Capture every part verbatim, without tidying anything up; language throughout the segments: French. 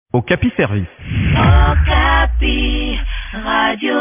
Okapi Service. Okapi, Radio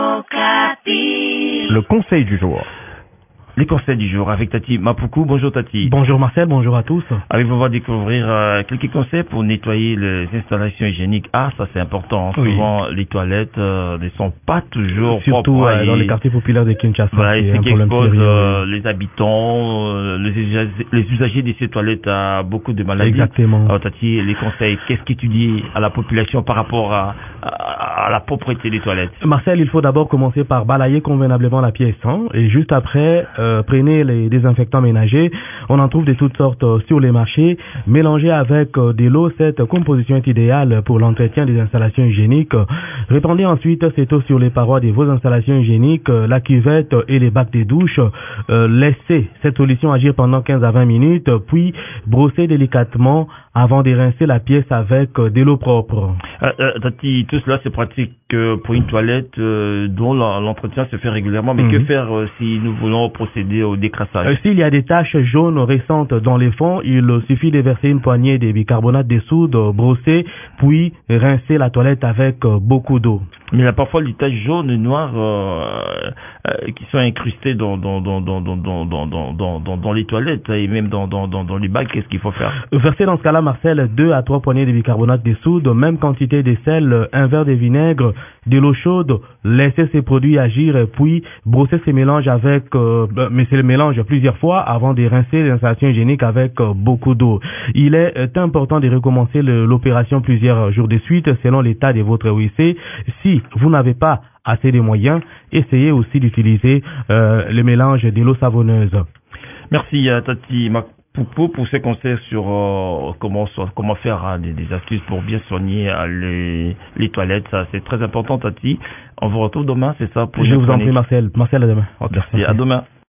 Okapi. Le conseil du jour. Les conseils du jour avec Tati Mapuku. Bonjour Tati. Bonjour Marcel, bonjour à tous. Avec-vous, on va découvrir euh, quelques conseils pour nettoyer les installations hygiéniques. Ah, ça c'est important. Oui. Souvent, les toilettes euh, ne sont pas toujours Surtout propres. euh, dans les quartiers populaires de Kinshasa. Voilà, et c'est ce un qui problème expose sérieux. euh, les habitants, euh, les, usagers, les usagers de ces toilettes à beaucoup de maladies. Exactement. Alors Tati, les conseils, qu'est-ce que tu dis à la population par rapport à, à, à la propreté des toilettes? Marcel, il faut d'abord commencer par balayer convenablement la pièce. Hein, et juste après, euh, prenez les désinfectants ménagers. On en trouve de toutes sortes euh, sur les marchés. Mélangez avec euh, de l'eau. Cette composition est idéale pour l'entretien des installations hygiéniques. Répandez ensuite cette eau sur les parois de vos installations hygiéniques, euh, la cuvette et les bacs de douche. Euh, laissez cette solution agir pendant quinze à vingt minutes, puis brossez délicatement avant de rincer la pièce avec euh, de l'eau propre. Euh, euh, Tati, tout cela c'est pratique euh, pour une toilette euh, dont l'entretien se fait régulièrement. Mais mmh. que faire euh, si nous voulons procéder au décrassage? euh, S'il y a des taches jaunes récentes dans les fonds, il suffit de verser une poignée de bicarbonate de soude, brosser, puis rincer la toilette avec euh, beaucoup d'eau. Mais il y a parfois des taches jaunes et noires euh, euh, qui sont incrustées dans dans dans dans dans dans dans dans dans, dans les toilettes et même dans dans dans, dans les bacs. Qu'est-ce qu'il faut faire? Verser dans ce cas-là, Marcel, deux à trois poignées de bicarbonate de soude, même quantité de sel, un verre de vinaigre, de l'eau chaude. Laissez ces produits agir, puis brosser ces mélanges avec, euh, mais c'est le mélange plusieurs fois avant de rincer l'installation hygiénique avec euh, beaucoup d'eau. Il est euh, important de recommencer le, l'opération plusieurs jours de suite selon l'état de votre W C. Si vous n'avez pas assez de moyens, essayez aussi d'utiliser euh, le mélange de l'eau savonneuse. Merci à Tati Mapuku pour ces conseils sur euh, comment comment faire hein, des, des astuces pour bien soigner euh, les, les toilettes. Ça c'est très important Tati. On vous retrouve demain, c'est ça pour Je vous en prie Marcel. Marcel, à demain. Okay, merci, à demain.